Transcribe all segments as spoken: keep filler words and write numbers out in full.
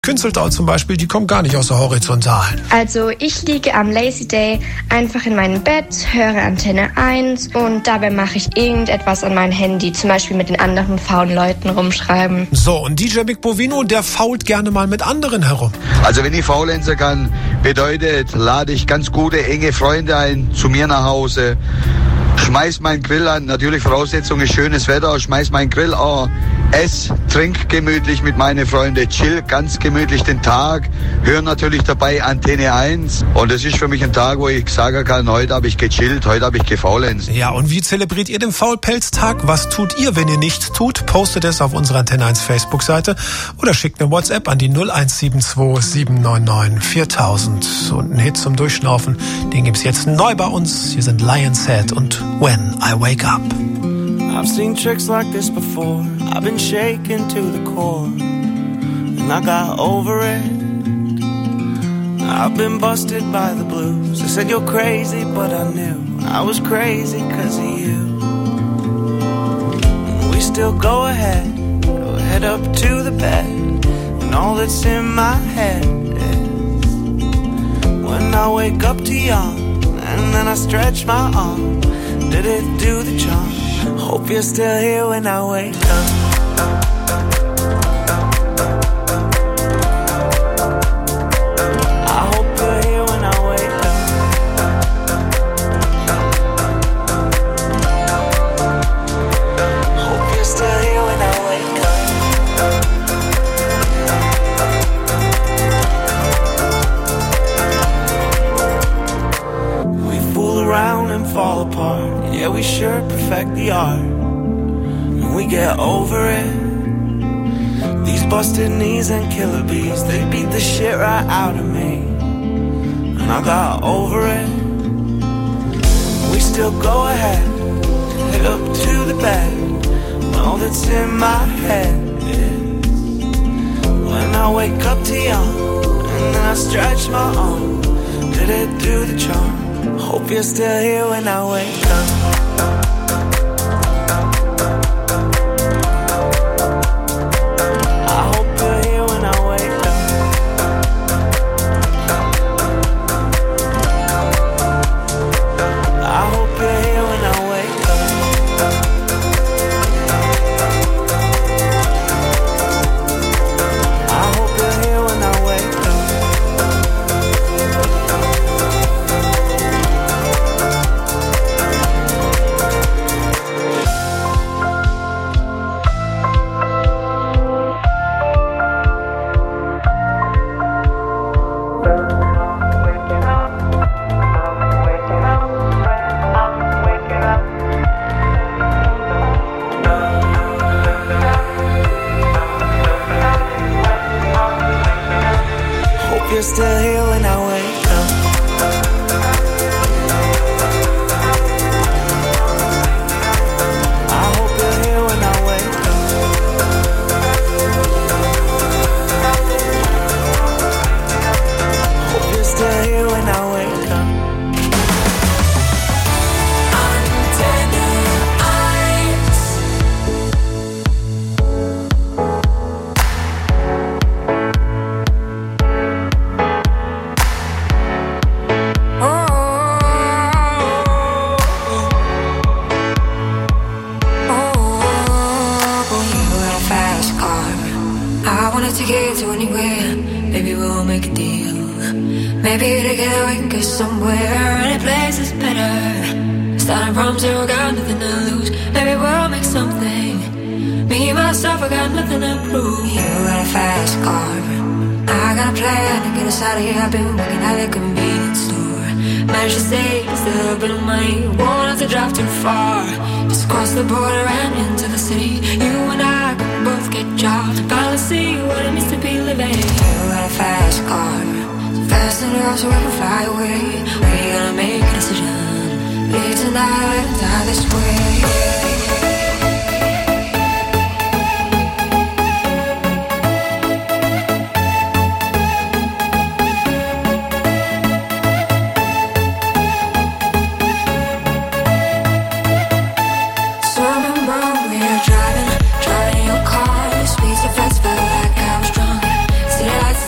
Künzeltau zum Beispiel, die kommt gar nicht aus der Horizontalen. Also ich liege am Lazy Day einfach in meinem Bett, höre Antenne eins und dabei mache ich irgendetwas an mein Handy, zum Beispiel mit den anderen faulen Leuten rumschreiben. So, und D J Big Bovino, der fault gerne mal mit anderen herum. Also wenn ich faulenzen kann, bedeutet, lade ich ganz gute, enge Freunde ein zu mir nach Hause. Schmeiß meinen Grill an, natürlich Voraussetzung ist schönes Wetter, schmeiß meinen Grill an, ess, trink gemütlich mit meinen Freunden, chill ganz gemütlich den Tag, hör natürlich dabei Antenne eins und es ist für mich ein Tag, wo ich sagen kann, heute habe ich gechillt, heute habe ich gefaulenzt. Ja, und wie zelebriert ihr den Faulpelztag? Was tut ihr, wenn ihr nichts tut? Postet es auf unserer Antenne eins Facebook-Seite oder schickt eine WhatsApp an die null eins sieben zwei sieben neun neun viertausend. Und einen Hit zum Durchschnaufen, den gibt's jetzt neu bei uns. Hier sind Lion's Head und When I Wake Up. I've seen tricks like this before. I've been shaken to the core, and I got over it. I've been busted by the blues. They said you're crazy, but I knew I was crazy cause of you. And we still go ahead, go head up to the bed, and all that's in my head is when I wake up to yawn, and then I stretch my arm. Did it do the charm? Hope you're still here when I wake up. I hope you're here when I wake up. Hope you're still here when I wake up. We fool around and fall apart. Yeah, we sure perfect the art, and we get over it. These busted knees and killer bees, they beat the shit right out of me, and I got over it. We still go ahead, head up to the bed, and all that's in my head is when I wake up to yawn, and then I stretch my arm. Did it do the charm? Hope you're still here when I wake up. I hope you're here when I wake up. I hope you're here when I wake up. I hope you're here when I wake up. You're still here when I wake up. I hope you're here when I wake up. Hope you're still here when I wake up. Maybe together we can get somewhere. Any place is better. Starting from zero, got nothing to lose. Maybe we'll make something. Me, myself, I got nothing to prove. You got a fast car. I got a plan to get us out of here. I've been working at a convenience store. Managed to save just a little bit of money. Won't have to drive too far. Just cross the border and into the city. You and I can both get jobs. Finally see what it means to be living. You got a fast car. Fast enough so we can fly away. We're gonna make a decision. Live tonight and die this way. Lights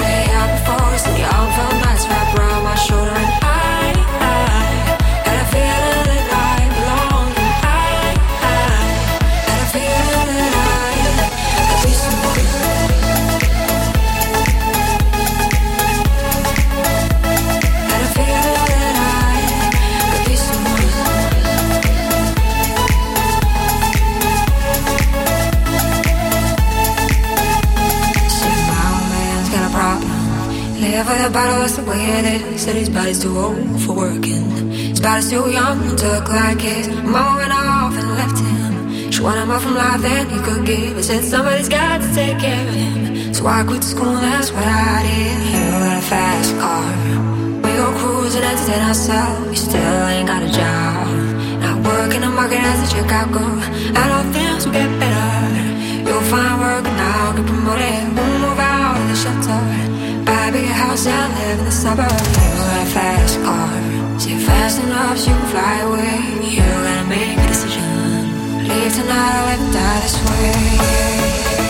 Live with a bottle, that's the way it is. Said his body's too old for working. His body's too young to look like his. Mama went off and left him. She wanted more from life than he could give. He said somebody's got to take care of him. So I quit school, that's what I did. You got a fast car. We go cruising, entertain ourselves. We still ain't got a job. Not working the market as a checkout girl. And all things will get better. You'll find work now, get promoted. We'll move out of the shelter. Buy a bigger house and live in the suburbs. You got a fast car. Say fast enough so you can fly away. You gotta make a decision. Leave tonight or let me die this way.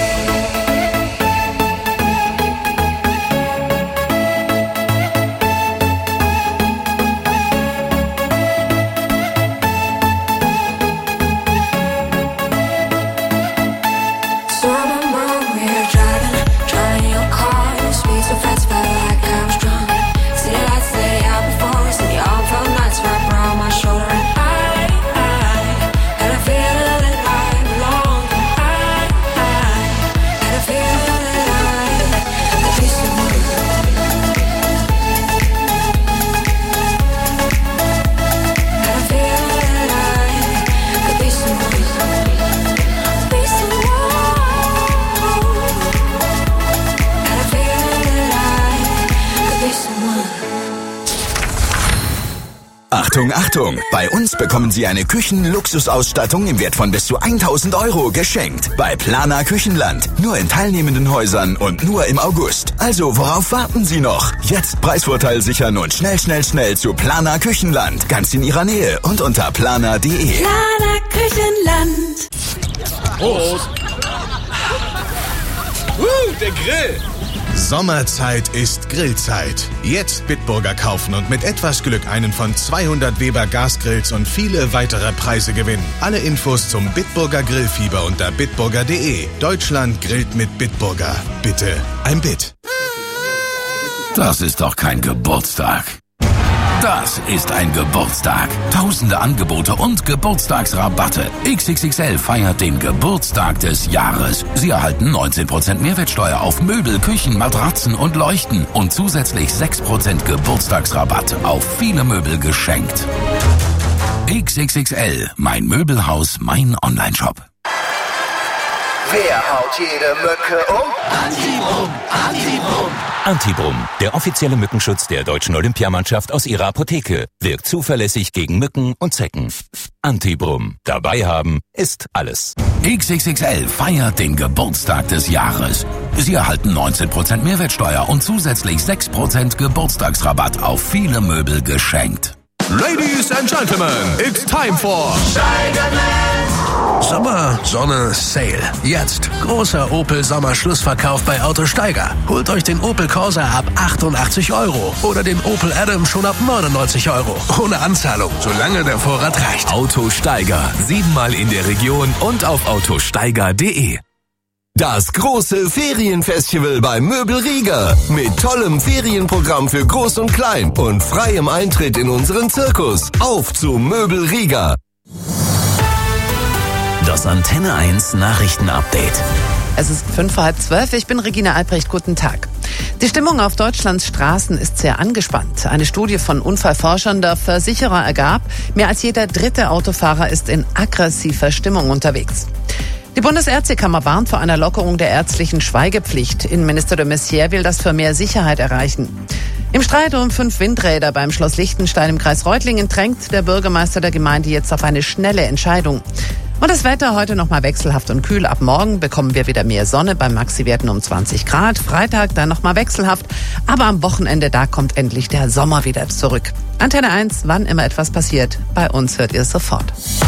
Achtung, Achtung! Bei uns bekommen Sie eine Küchen-Luxusausstattung im Wert von bis zu tausend Euro geschenkt. Bei Planer Küchenland. Nur in teilnehmenden Häusern und nur im August. Also, worauf warten Sie noch? Jetzt Preisvorteil sichern und schnell, schnell, schnell zu Planer Küchenland. Ganz in Ihrer Nähe und unter planer punkt de. Planer Küchenland. Prost! Uh, der Grill! Sommerzeit ist Grillzeit. Jetzt Bitburger kaufen und mit etwas Glück einen von zweihundert Weber Gasgrills und viele weitere Preise gewinnen. Alle Infos zum Bitburger Grillfieber unter bitburger punkt de. Deutschland grillt mit Bitburger. Bitte ein Bit. Das ist doch kein Geburtstag. Das ist ein Geburtstag. Tausende Angebote und Geburtstagsrabatte. X X X L feiert den Geburtstag des Jahres. Sie erhalten neunzehn Prozent Mehrwertsteuer auf Möbel, Küchen, Matratzen und Leuchten und zusätzlich sechs Prozent Geburtstagsrabatt auf viele Möbel geschenkt. X X X L, mein Möbelhaus, mein Onlineshop. Wer haut jede Mücke um? Antibrum, Antibrum. Antibrum, der offizielle Mückenschutz der deutschen Olympiamannschaft aus ihrer Apotheke. Wirkt zuverlässig gegen Mücken und Zecken. Antibrum. Dabei haben ist alles. X X X L feiert den Geburtstag des Jahres. Sie erhalten neunzehn Prozent Mehrwertsteuer und zusätzlich sechs Prozent Geburtstagsrabatt auf viele Möbel geschenkt. Ladies and Gentlemen, it's time for Steigerland. Sommer, Sonne, Sale. Jetzt großer Opel Sommer-Schlussverkauf bei Auto Steiger. Holt euch den Opel Corsa ab achtundachtzig Euro oder den Opel Adam schon ab neunundneunzig Euro. Ohne Anzahlung, solange der Vorrat reicht. Auto Steiger. Siebenmal in der Region und auf autosteiger punkt de. Das große Ferienfestival bei Möbel Rieger. Mit tollem Ferienprogramm für Groß und Klein und freiem Eintritt in unseren Zirkus. Auf zu Möbel Rieger. Das Antenne eins Nachrichtenupdate. Es ist fünf vor halb zwölf. Ich bin Regina Albrecht. Guten Tag. Die Stimmung auf Deutschlands Straßen ist sehr angespannt. Eine Studie von Unfallforschern der Versicherer ergab, mehr als jeder dritte Autofahrer ist in aggressiver Stimmung unterwegs. Die Bundesärztekammer warnt vor einer Lockerung der ärztlichen Schweigepflicht. Innenminister de Maizière will das für mehr Sicherheit erreichen. Im Streit um fünf Windräder beim Schloss Liechtenstein im Kreis Reutlingen drängt der Bürgermeister der Gemeinde jetzt auf eine schnelle Entscheidung. Und das Wetter heute nochmal wechselhaft und kühl. Ab morgen bekommen wir wieder mehr Sonne bei Maxi-Werten um zwanzig Grad. Freitag dann nochmal wechselhaft. Aber am Wochenende, da kommt endlich der Sommer wieder zurück. Antenne eins, wann immer etwas passiert. Bei uns hört ihr es sofort.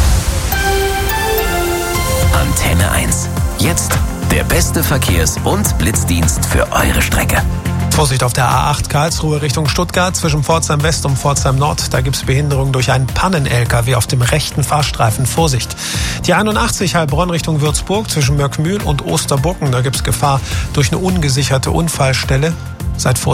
Antenne eins. Jetzt der beste Verkehrs- und Blitzdienst für eure Strecke. Vorsicht auf der A acht Karlsruhe Richtung Stuttgart zwischen Pforzheim West und Pforzheim Nord. Da gibt's Behinderung durch einen Pannen-L K W auf dem rechten Fahrstreifen. Vorsicht. Die einundachtzig Heilbronn Richtung Würzburg zwischen Mörkmühl und Osterburken. Da gibt's Gefahr durch eine ungesicherte Unfallstelle. Seid vorsichtig.